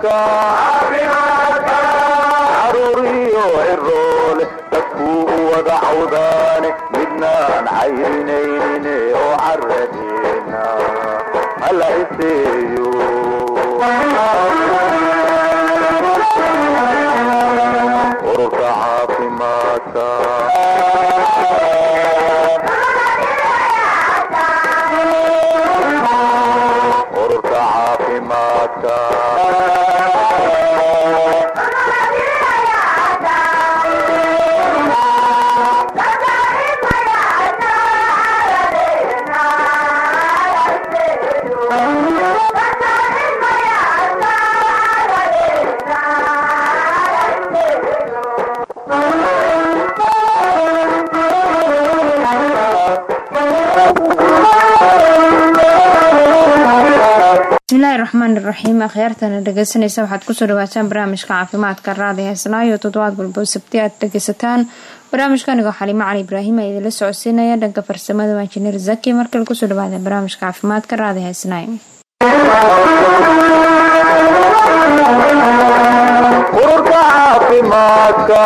caruuriyo ciroole dadkuu wada cawdaane midnaan cayrinayne oo caradeena hala iseeyo ururka caafimaadka bismillaahir rahmaanir rahiim akhyaartana dhageysanaysa waxaad ku soo dhawaataan barnaamijka caafimaadka raadiga heesnaayo toddobaad walba sabti aad dhageysataan barnaamijkan oo Xaliimo Cali Ibraahim ay idin la socodsiinaya dhanka farsamada waa injineer Zaki markale ku soo dhawaada barnaamijka caafimaadka raadiga heesnaayo ururka caafimaadka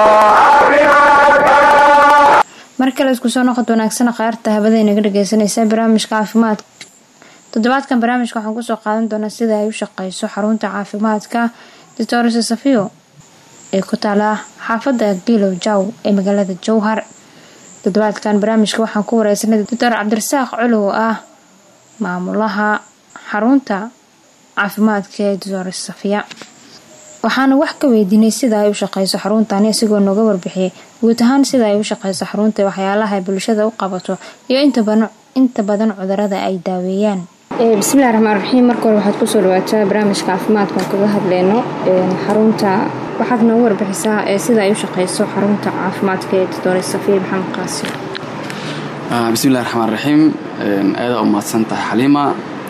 markale isku soo noqod wanaagsan qaarta habada inaga dhageysanaysa barnaamijka caafimaadka toddobaadkan barnaamijka waxaan ku soo qaadan doonaa sida ay u shaqeyso xarunta caafimaadka Dr. Safiyo ee ku taala xaafadda Bilow Jaw ee magaalada Jowhar. toddobaadkan barnaamijka waxaan ku wareysanay Dr. Cabdirasaaq Culuw ah maamulaha xarunta caafimaadka ee Dr. Safiya. waxaan wax ka weydiinay sida ay u shaqeyso xaruntan isagoo nooga warbixiyay guud ahaan sida ay u shaqeyso xarunta waxyaalaha ay bulshada u qabato iyo inta badan cudurrada ay daaweeyaan. bismillaahir rahmaanir rahiim marka hore waxaad ku soo dhawaataa barnaamijka caafimaadka kaga hadleyno xarunta waxaad noo warbixisaa sida ay u shaqeyso xarunta caafimaadka ee Dr. Safiya Maxamed Qaasim. bismillaahir rahmaanir rahiim aad u mahadsantahay Xaliima.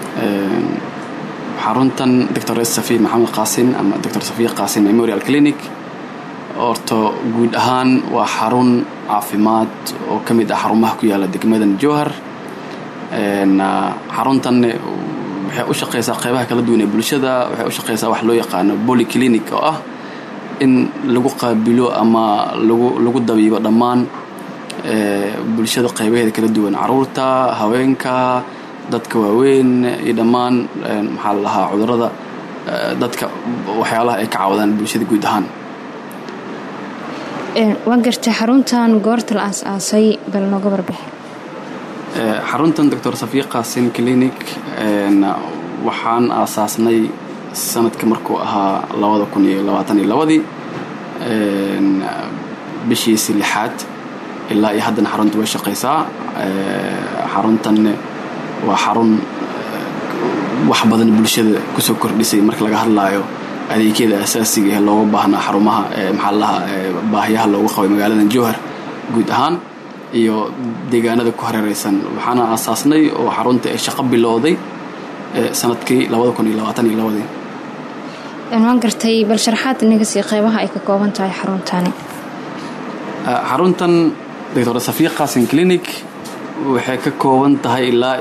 xaruntan Dr. Safiya Maxamed Qaasim ama Dr. Safiya Qaasim Memorial Clinic orto guud ahaan waa xarun caafimaad oo kamid ah xarumaha ku yaala degmada Jowhar. xaruntan waxay u shaqeysaa qaybaha kala duwan ee bulshada. waxay u shaqeysaa wax loo yaqaan polyclinic oo ah in lagu qaabilo ama lagu dabiibo dhammaan bulshada qaybaheeda kala duwan, caruurta, haweenka, dadka waaweyn iyo dhammaan maxaa la lahaa cudurrada dadka waxyaalaha ay ka caawdaan bulshada guud ahaan. waan gartay xaruntan goorta la aasaasay bal nooga warbixi. xaruntan Dr. Safiya Qaasim Clinic waxaan aasaasnay sanadka markuu ahaa 2022 bishiisii 6 ilaa iyo haddana xaruntu way shaqeysaa. xaruntan waa xarun wax badan bulshada ku soo kordhisay marka laga hadlaayo adeegyada asaasiga ee looga baahnaa xarumaha maxallaha baahiyaha loogu qabay magaalada Jowhar guud ahaan iyo deegaanada ku hareeraysan. waxaana aasaasnay oo xarunta ay shaqo bilowday sanadkii 2022. waan gartay bal sharaxaad inaga sii qaybaha ay ka kooban tahay xaruntani. xaruntan Dr. Safiya Qaasim Clinic waxay ka kooban tahay ilaa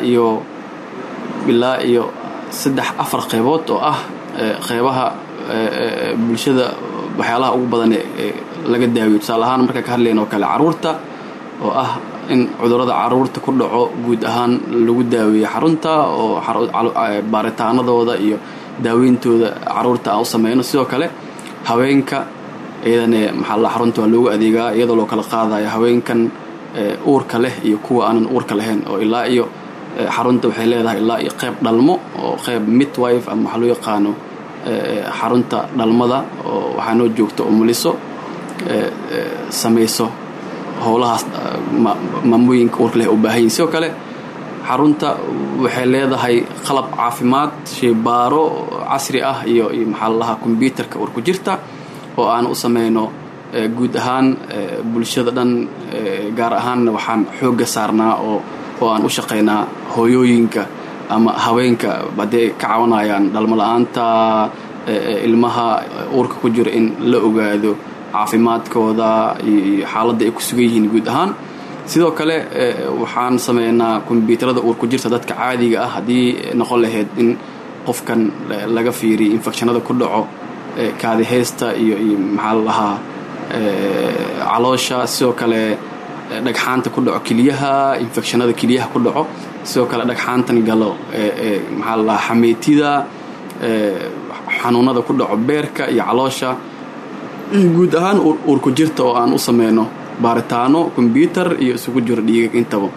iyo 3-4 qaybood oo ah qaybaha bulshada waxyaalaha ugu badan ee laga daaweeyo. tusaale ahaan marka ka hadlayno kale caruurta oo ah in cudurrada caruurta ku dhaco guud ahaan lagu daaweeyo xarunta oo baaritaanadooda iyo daaweyntooda caruurta aan u sameeyno. sidoo kale haweenka iyadana maxaa la xarunta waa loogu adeegaa iyadoo loo kala qaadayo haweenkan uurka leh iyo kuwa aanan uurka lahayn oo ilaa iyo xarunta waxay leedahay ilaa iyo qayb dhalmo oo qayb midwife ama waxa loo yaqaano xarunta dhalmada oo waxaa noo joogto umuliso samayso howlahaas maamooyinka uurka leh u baahan yihiin. sidoo kale xarunta waxay leedahay qalab caafimaad shaybaaro casri ah iyo maxaa la lahaa computerka uur ku jirta oo aan u sameyno guud ahaan bulshada dhan. gaar ahaan waxaan xooga saarnaa oo aan u shaqeynaa hooyooyinka ama haweenka baday ka caawinayaan dhalmo la'aanta ilmaha uurka ku jira in la ogaado caafimaadkooda iyo xaaladda ay ku sugan yihiin guud ahaan. sidoo kale waxaan sameynaa kombiyuutarada uur ku jirta dadka caadiga ah haddii noqon lahayd in qofkan laga fiiriyo infekshanada ku dhaco kaadi haysta iyo maxaa la dhahaa caloosha, sidoo kale dhagxaanta ku dhaco keliyaha, infectionada keliyaha ku dhaco, sidoo kale dhagxaantan galo maxaa la dhahaa xameetida, xanuunada ku dhaco beerka iyo caloosha, guud ahaan uurku jirta oo aan u sameyno baaritaano combyutar iyo isugu jiro dhiigag intaba.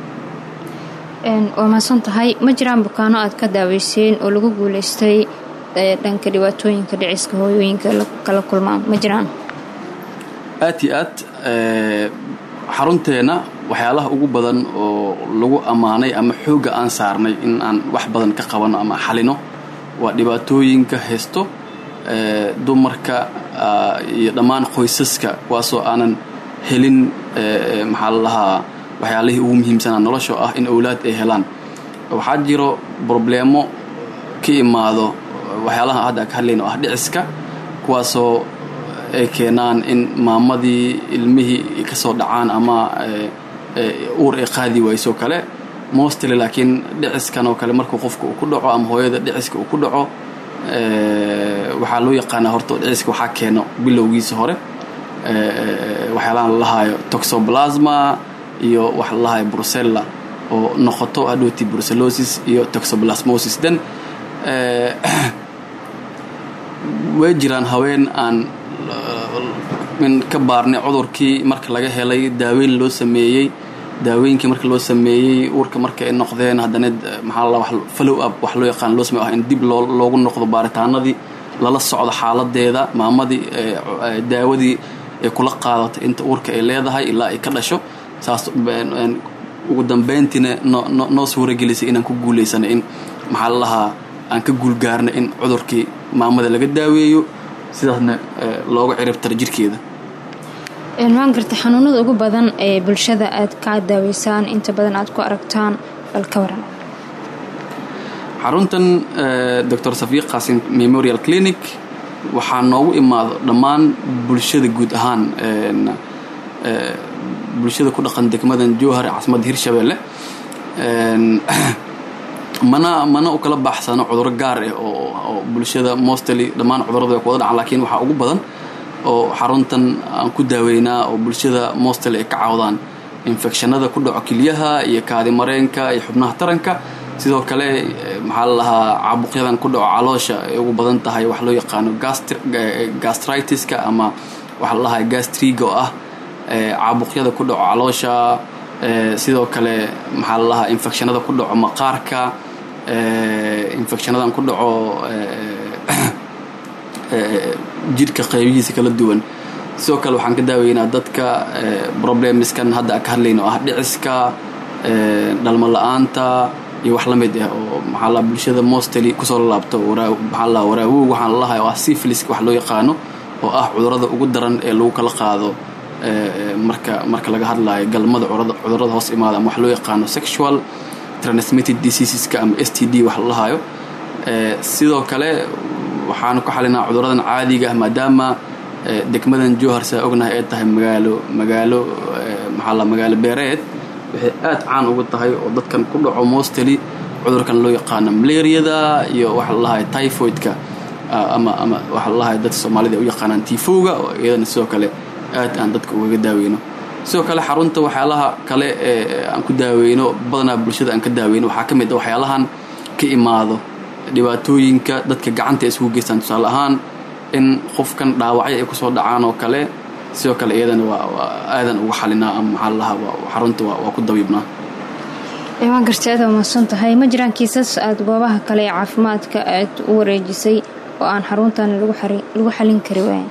waa mahadsan tahay. ma jiraan bukaano aad ka daaweyseen oo lagu guulaystay dhanka dhibaatooyinka dhiciska hooyooyinka kala kulmaan? ma jiraan? aad iyo aad xarunteena waxyaalaha ugu badan oo lagu ammaanay ama xoogga aan saarnay in aan wax badan ka qabano ama xalino waa dhibaatooyinka haysto dumarka iyo dhammaan qoysaska kuwaasoo aanan helin maxaa la dhahaa waxyaalihii ugu muhiimsanaa nolosha ah in awlaad ay helaan. waxaa jiro probleemo ka imaado waxyaalaha hadda ka hadlayno ah dhiciska, kuwaasoo ay keenaan in maamadii ilmihii ka soo dhacaan ama uur ay qaadi wayso kale mostly. laakiin dhiciskan oo kale markuu qofka uu ku dhaco ama hooyada dhiciska uu ku dhaco waxaa loo yaqaanaa horta dhiciska waxaa keeno bilowgiisa hore waxyaalahan la lahaayo toxoplasma iyo wax la lahaayo brucella oo noqoto hadhooti brucellosis iyo toxoplasmosis. dan way jiraan haween aan min ka baarnay cudurkii marka laga helay daaweyn loo sameeyey, daaweynkii marka loo sameeyey uurka marka ay noqdeen haddana maxaa la wax follow up wax loo yaqaan loo sameeyo in dib loogu noqdo baaritaanadii lala socdo xaaladeeda maamadii daawadii ay kula qaadatay inta uurka ay leedahay ilaa ay ka dhasho. saas ugu dambeyntiina noo suuragelisay inaan ku guulaysano in maxaa la lahaa aan ka guulgaarno in cudurkii maamada laga daaweeyo sidaasna looga ciribtaro jirkeeda. waan gartay xanuunada ugu badan ee bulshada aad ka daaweysaan inta badan aad ku aragtaan bal ka waran? xaruntan Dr. Safiya Qaasim Memorial Clinic waxaa noogu imaado dhammaan bulshada guud ahaan bulshada ku dhaqan degmadan Jowhar caasimadda Hirshabelle. mana u kala baxsano cudurro gaar ah oo bulshada mostly dhammaan cudurrada ay ku wada dhacaan, laakiin waxaa ugu badan oo xaruntan aan ku daaweynaa oo bulshada mostly ay ka caawdaan infectionada ku dhaco keliyaha iyo kaadi mareenka iyo xubnaha taranka. sidoo kale maxaa la lahaa caabuqyadan ku dhaco caloosha ay ugu badan tahay wax loo yaqaano gastritiska ama waxa la lahaa gastriga oo ah caabuqyada ku dhaco caloosha. sidoo kale maxaa la lahaa infectionada ku dhaco maqaarka, infectionadan ku dhaco jidhka qaybihiisa kala duwan. sidoo kale waxaan ka daaweynaa dadka problemskan hadda ka hadlayno ah dhiciska, dhalmo la'aanta iyo wax la mid ah oo maxaa la bulshada mostly ku soo laabto maxaa la waraawo waxaan la lahaa oo ah syphilis wax loo yaqaano oo ah cudurrada ugu daran ee lagu kala qaado marka laga hadlayo galmada cudurrada hoos imaada ama wax loo yaqaano sexual transmitted diseaseska ama STD wax la lahayo. sidoo kale waxaanu ku xalinaa cudurradan caadiga ah maadaama degmadan Jowhar saa ognahay ay tahay magaalo beereed. waxay aad caan ugu tahay oo dadkan ku dhaco mostly cudurkan loo yaqaano malaariyada iyo waxa la lahayo typhoidka ama waxa la lahayo dadka Soomaalida u yaqaanaan tifowga oo iyadana sidoo kale aad aan dadka uga daaweyno. sidoo kale xarunta waxyaalaha kale aan ku daaweyno badanaa bulshada aan ka daaweyno waxaa ka mid ah waxyaalahan ka imaado dhibaatooyinka dadka gacanta ay isugu geystaan. tusaale ahaan in qofkan dhaawacyo ay ku soo dhacaan oo kale sidoo kale iyadana waa aadan uga xalinaa ama maxaa la lahaa xarunta waa ku dabiibnaa. waan gartay aad mahadsan tahay. ma jiraan kiisas aad goobaha kale ee caafimaadka aad u wareejisay oo aan xaruntan lagu xalin kari waayn?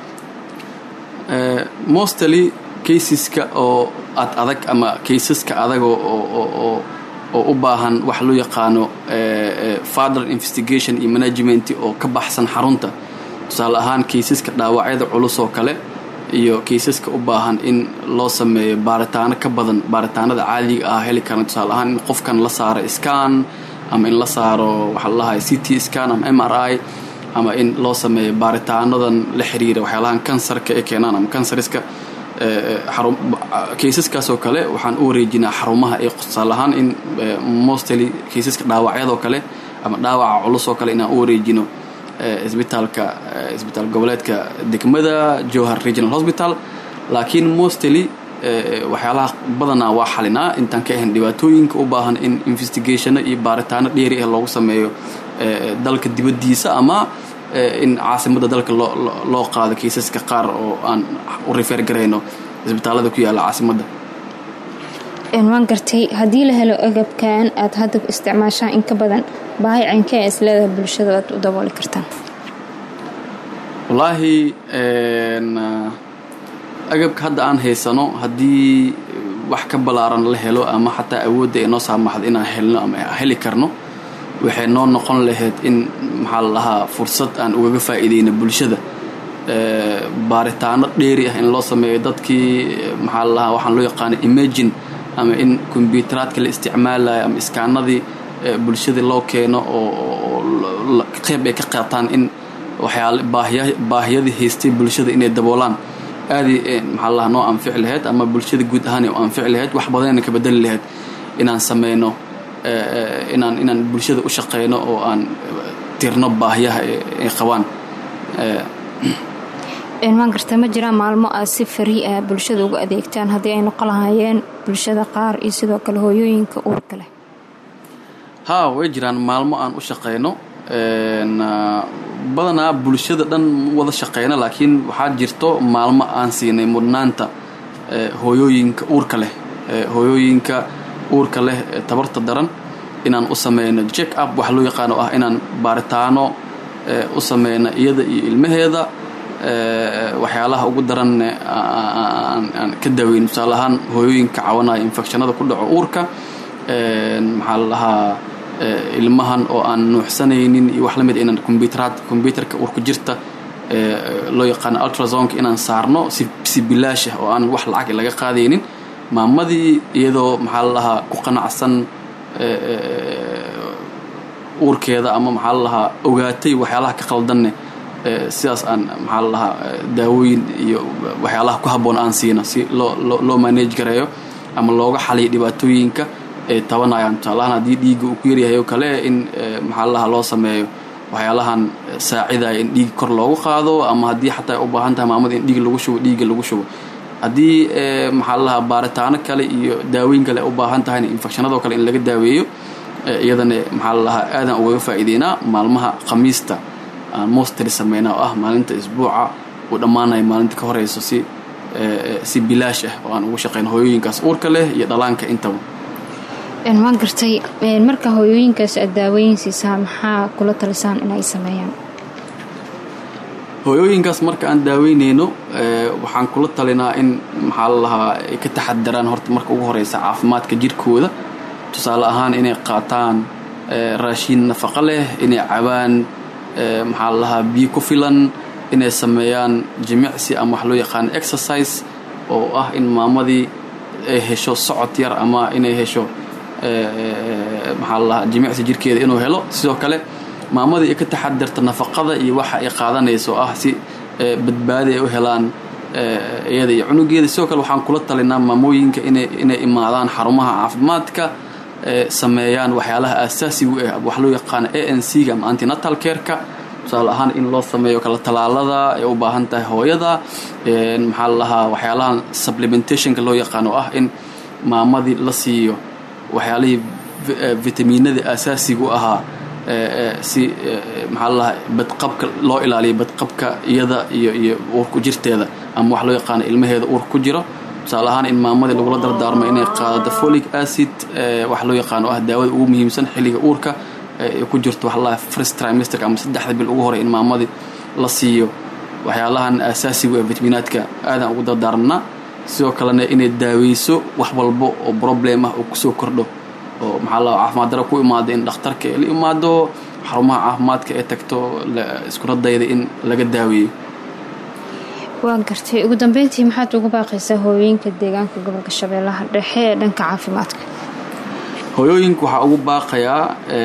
mostly caseska oo adag ama caseska adag oo u baahan wax loo yaqaano further investigation iyo management oo ka baxsan xarunta. tusaale ahaan caseska dhaawacyada culus oo kale iyo caseska u baahan in loo sameeyo baaritaano ka badan baaritaanada caadiga ah heli karaan. tusaale ahaan in qofkan la saaro scan ama in la saaro waxa la lahayo CT scan ama MRI ama in loo sameeyo baaritaanadan la xiriira waxyaalahan kansarka ee keenaan ama kansariska. caseskaas oo kale waxaan u wareejinaa xarumaha ay tusaale ahaan in mostly caseska dhaawacyada oo kale ama dhaawaca culus oo kale inaan u wareejino isbitaal goboleedka degmada Jowhar Regional Hospital laakiin mostly waxyaalaha badanaa waa xalinaa intaan ka ahayn dhibaatooyinka u baahan in investigation iyo baaritaano dheeri ah loogu sameeyo dalka dibadiisa ama in caasimada dalka loo qaado kiisaska qaar oo aan u refer gareyno isbitaalada ku yaala caasimada waan gartay haddii la helo agabkan aad hadda isticmaashaan in ka badan baahi caynka is leedahay bulshada aad u dabooli kartaan wallaahi agabka hadda aan haysano haddii wax ka balaaran la helo ama xataa awoodda ay noo saamaxdo inaan helno ama heli karno waxay noo noqon lahayd in maxaa la lahaa fursad aan ugaga faa'iideyno bulshada baaritaano dheeri ah in loo sameeyo dadkii maxaa la lahaa waxaan loo yaqaano imagine ama in kombiyuuteraadka la isticmaalayo ama iskaanadii bulshada loo keeno oo qayb ay ka qaataan in waxyaale baahiyadii haystay bulshada inay daboolaan aadi maxaa la noo anfici lahayd ama bulshada guud ahaan ay u anfici lahayd wax badan ka bedeli lahayd inaan sameeyno inaan bulshada u shaqeyno oo aan tirno baahiyaha ay qabaan waan gartay ma jiraan maalmo aad si free ah bulshada ugu adeegtaan haddii ay noqon lahaayeen bulshada qaar iyo sidoo kale hooyooyinka uurka leh haa way jiraan maalmo aan u shaqeyno badanaa bulshada dhan wada shaqeyna laakiin waxaa jirto maalmo aan siinay mudnaanta hooyooyinka uurka leh tabarta daran inaan u sameyno check up wax loo yaqaano ah inaan baaritaano u sameyno iyada iyo ilmaheeda waxyaalaha ugu daran aan ka daweyn tusaale ahaan hooyooyinka caawinaya infectionada ku dhaco uurka maxaa la lahaa ilmahan oo aan nuuxsanaynin iyo wax la mid inaan computerka uurku jirta loo yaqaan ultrasound inaan saarno si bilaash ah oo aan wax lacag laga qaadaynin maamadii iyadoo maxaa la lahaa ku qanacsan uurkeeda ama maxaa la lahaa ogaatay waxyaalaha ka qaldanne sidaas aan maxaa la lahaa daawooyin iyo waxyaalaha ku habboon aan siino si loo manage gareeyo ama looga xaliyo dhibaatooyinka ay tabanayaan tusaalahaan haddii dhiigga uu ku yaryahay oo kale in maxaa la lahaa loo sameeyo waxyaalahan saacidaya in dhiig kor loogu qaado ama haddii xataa u baahan tahay maamada in dhiigga lagu shubo haddii maxaa la lahaa baaritaano kale iyo daawooyin kale u baahan tahayna infectionadoo kale in laga daaweeyo iyadana maxaa la lahaa aadaan ugaga faa'iideynaa maalmaha khamiista aan mostly sameynaa oo ah maalinta isbuuca uu dhammaanayo maalinta ka horeyso si bilaash ah oo aan ugu shaqeyno hooyooyinkaas uurka leh iyo dhalaanka intaba waan gartay marka hooyooyinkaas aad daawooyin siisaa maxaa kula talisaan inay sameeyaan hooyooyinkaas marka aan daaweyneyno waxaan kula talinaa in maxaa la lahaa ay ka taxadaraan horta marka ugu horeysa caafimaadka jirkooda tusaale ahaan inay qaataan raashiin nafaqo leh inay cabaan maxaa la lahaa biyo ku filan inay sameeyaan jimicsi ama wax loo yaqaan exercise oo ah in maamadii ay hesho socod yar ama inay hesho maxaa la lahaa jimicsi jirkeeda inuu helo sidoo kale maamadii ay ka taxadarta nafaqada iyo waxa ay qaadanayso ah si badbaadi ay u helaan iyada iyo cunugeeda sidoo kale waxaan kula talinaa maamooyinka inay imaadaan xarumaha caafimaadka sameeyaan waxyaalaha aasaasigu ah wax loo yaqaan ANC-ga ama antenatal care-ka tusaale ahaan in loo sameeyo kala talaalada ay u baahan tahay hooyada maxaa la lahaa waxyaalahan supplementationka loo yaqaan oo ah in maamadii la siiyo waxyaalihii vitamiinada aasaasigu ahaa si maxaa la lahaa badqabka loo ilaaliyo badqabka iyada iyo uurku jirteeda ama wax loo yaqaan ilmaheeda uur ku jiro tusaale ahaan in maamadii lagula dardaarmo inay qaadato folic acid wax loo yaqaan oo ah daawada ugu muhiimsan xilliga uurka ku jirto wax la first trimester ama 3 bil ugu hore in maamadii la siiyo waxyaalahan asaasiga ee vitaminaadka aadan ugu dardaarmna sidoo kalena inay daaweyso wax walba oo problem ah oo ku soo kordho oo maxaa la caafimaad daro ku imaado in dhakhtarka la imaado xarumaha caafimaadka ee tagto isku radayda in laga daaweeyo waan gartay ugu dambeyntii maxaad ugu baaqaysaa hooyooyinka deegaanka gobolka Shabeellaha Dhexe ee dhanka caafimaadka hooyooyinka waxaa ugu baaqayaa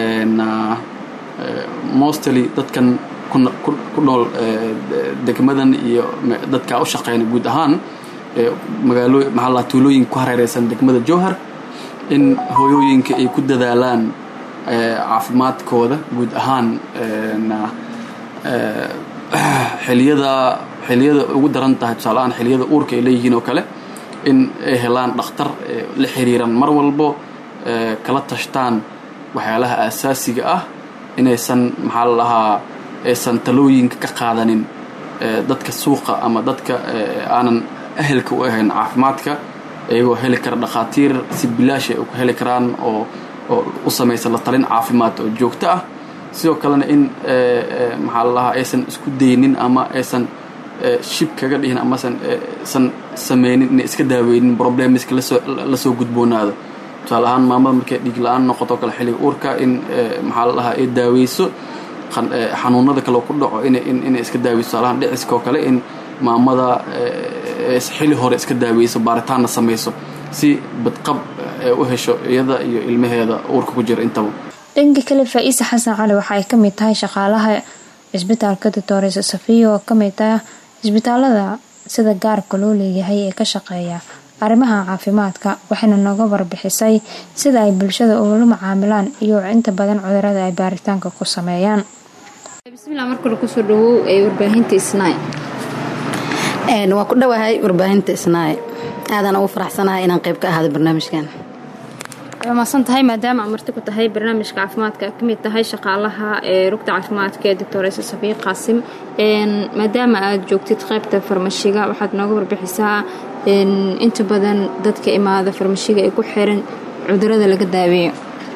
mostly dadkan ku nool degmadan iyo dadka u shaqeeyna guud ahaan magaalo maxaa la tuulooyin ku hareeraysan degmada Jowhar in hooyooyinka ay ku dadaalaan caafimaadkooda guud ahaan xiliyada ugu daran tahay tusaaleaan xiliyada uurka ay leeyihiin oo kale in ay helaan dhakhtar la xiriiran mar walbo kala tashtaan waxyaalaha aasaasiga ah inaysan maxaa la lahaa aysan talooyinka ka qaadanin dadka suuqa ama dadka aanan ahelka u ahayn caafimaadka iyagoo heli kara dhakhaatiir si bilaash ay u heli karaan oo u samaysan la talin caafimaad oo joogto ah sidoo kalena in maxaa la lahaa aysan isku daynin ama aysan shib kaga dhihin ama aysan samaynin inay iska daaweynin problemska la soo gudboonaado tusaale ahaan maamada markay dhiig la-aan noqoto kale xilliga uurka in maxaa la lahaa ay daaweyso xanuunada kale ku dhaco inay iska daaweyso tusaale ahaan dhiciska oo kale in maamada xilli hore iska daaweyso baaritaanna samayso si badqab u hesho iyada iyo ilmaheeda uurka ku jira intaba dhanka kale Faa'iisa Xasan Cali waxa ay ka mid tahay shaqaalaha isbitaalka Dr. Safiyo oo ka mid ah isbitaalada sida gaarka loo leeyahay ee ka shaqeeya arrimaha caafimaadka waxayna nooga warbixisay sida ay bulshada ula macaamilaan iyo inta badan cudurrada ay baaritaanka ku sameeyaan. bismillaah marka la ku soo dhawow ee warbaahinta Isnaay waa ku dhawahay warbaahinta Isnaay aadana ugu faraxsanahay inaan qayb ka ahaado barnaamijkan. ma santahay maadaama amarti ku tahay barnaamijka caafimaadka kamid tahay shaqaalaha ee rugta caafimaadka ee Dr. Safiyo Qaasim maadaama aad joogtid qaybta farmashiga waxaad nooga warbixisaa inta badan dadka imaada farmashiga ee ku xiran cudurrada laga daaweeyo.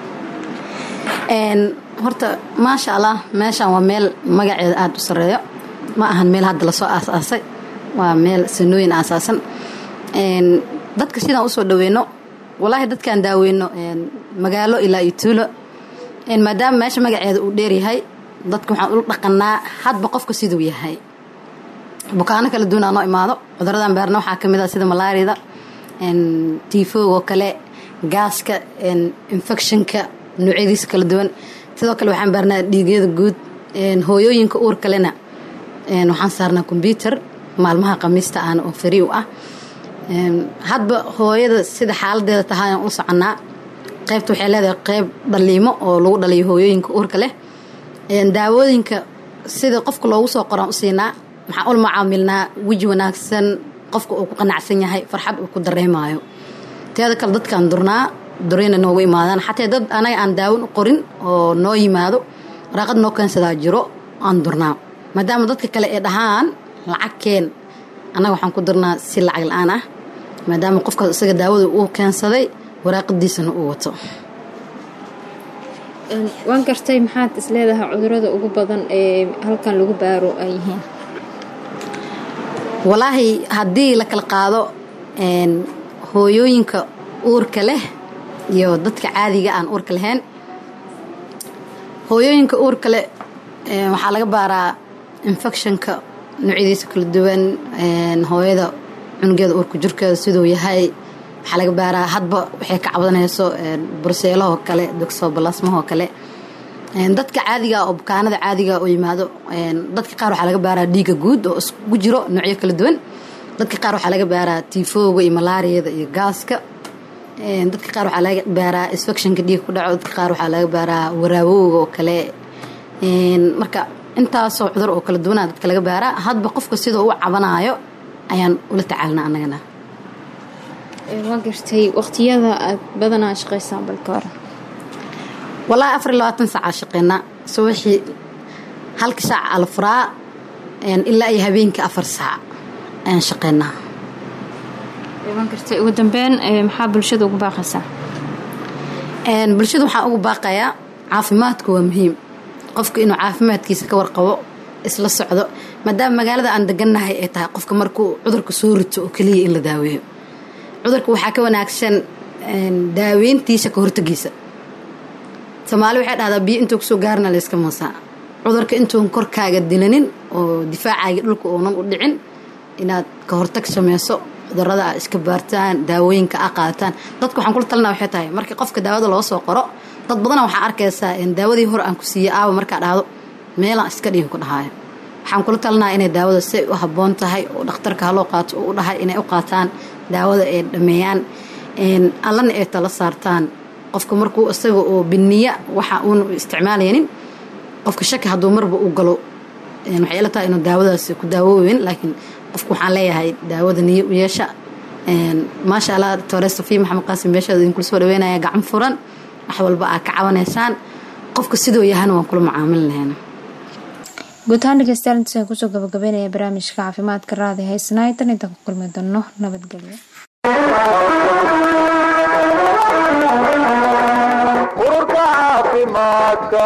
horta maasha Allah meeshan waa meel magaceeda aad u sareeyo ma ahan meel hadda la soo aasaasay waa meel sanooyin aasaasan dadka sidaan u soo dhaweeno والله dadkan daaweyno magaalo ilaa ituulo maadaama meesha magaceeda uu dheer yahay dadku waxaan u dhaqanaa hadba qofka siduu yahay bukaano kala duwan aan imaado cuduradan baarna waxa kamid ah sida malaariyada tifooga kale gaaska infectionka noocyadiisa kala duwan sidoo kale waxaan baarnaa dhiigyada guud hooyooyinka uur kalena waxaan saarnaa computer maalmaha khamiista aan oo free u ah hadba hooyada sida xaaladeeda tahay aan u soconaa qaybta waxay leedahay qayb dhaliimo oo lagu dhaliyo hooyooyinka uurka leh daawooyinka sida qofka loogu soo qoran u siinaa waxaan ula macaamilnaa weji wanaagsan qofka uu ku qanacsan yahay farxad uu ku dareemayo teeda kale dadkaan durayna noogu imaadaan xataa dad anaga aan daawin u qorin oo noo yimaado waraaqad noo keensadaa jiro aan durnaa maadaama dadka kale ee dhahaan lacag keen anaga waxaan ku durnaa si lacag la-aan ah maadaama qofkaas isaga daawada uu keensaday waraaqadiisana uu wato. waan gartay maxaad is leedahay cudurrada ugu badan ee halkan lagu baaro ay yihiin? walaahi haddii la kala qaado hooyooyinka uurka leh iyo dadka caadiga aan uurka lahayn hooyooyinka uurka leh waxaa laga baaraa infectionka noocyadiisa kala duwan hooyada cunugeeda uurka jirkeeda siduu yahay waxaa laga baaraa hadba waxay ka cabanayso burseelahoo kale doxobalasmahoo kale dadka caadiga oo bukaanada caadiga oo yimaado dadka qaar waxaa laga baaraa dhiiga guud oo isku jiro noocyo kala duwan dadka qaar waxaa laga baaraa tifooga iyo malaariyada iyo gaaska dadka qaar waxaa laga baaraa infectionka dhiig ku dhaco dadka qaar waxaa laga baaraa waraawowga oo kale marka intaasoo cudur oo kala duwanaa dadka laga baaraa hadba qofka sidoo u cabanaayo ayaan ula tacaalnaa annagana. waan gartay waqtiyada aad badanaa shaqaysaan balka hore? wallaahi 24 saac shaqeynaa subaxii halka saac ala furaa ilaa iyo habeenkii 4 saac ayaan shaqeynaa. waan gartay ugu dambeyn maxaa bulshada ugu baaqaysaa? bulshada waxaan ugu baaqayaa caafimaadku waa muhiim qofka inuu caafimaadkiisa ka warqabo isla socdo maadaama magaalada aan degannahay ay tahay qofka markuu cudurka soo rito oo kaliya in la daaweeyo cudurka waxaa ka wanaagsan daaweyntiisa ka hortagiisa. Soomaali waxay dhahdaa biyo intuu kusoo gaarna la iska moosaa cudurka intuun korkaaga dilanin oo difaacaaga dhulka uunan u dhicin inaad ka hortag sameyso cudurrada aad iska baartaan daawooyinka aad qaataan dadka waxaan kula talinaa waxay tahay markii qofka daawada loo soo qoro dad badan waxaa arkaysaa in daawadii hore aan ku siiyay aawa markaa dhahdo meelaan iska dhihin ku dhahaayo waxaan kula talinaa inay daawada si u habboon tahay oo dhakhtarka haloo qaato oo u dhahay inay u qaataan daawada ay dhameeyaan allana ay tala saartaan qofka markuu isaga oo biniya waxa uun isticmaalaynin qofka shaki hadduu marba u galo waxay ila tahay inuu daawadaas ku daawoobin laakiin qofku waxaan leeyahay daawada niyo u yeesha maasha Allah Dr. Safiya Maxamed Qaasim meesha idinku soo dhaweynaya gacan furan wax walba aad ka cawanaysaan qofka sidoo yahan waan kula macaamil lahayn guud ahaan dhegeystayaal intaas kusoo gabagabeynaya barnaamijka caafimaadka raadi haysnaa tan inta ku kulmi doono nabadgelyo ururka caafimaadka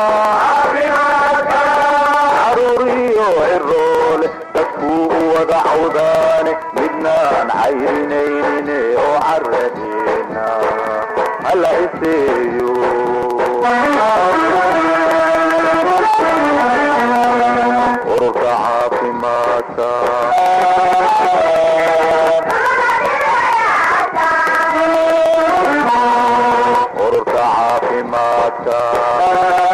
caruuriyo ciroole dadkuu wada cawdaane midnaan cayrinayne oo caradeena hala iseeyo ururka caafimaadka ururka caafimaadka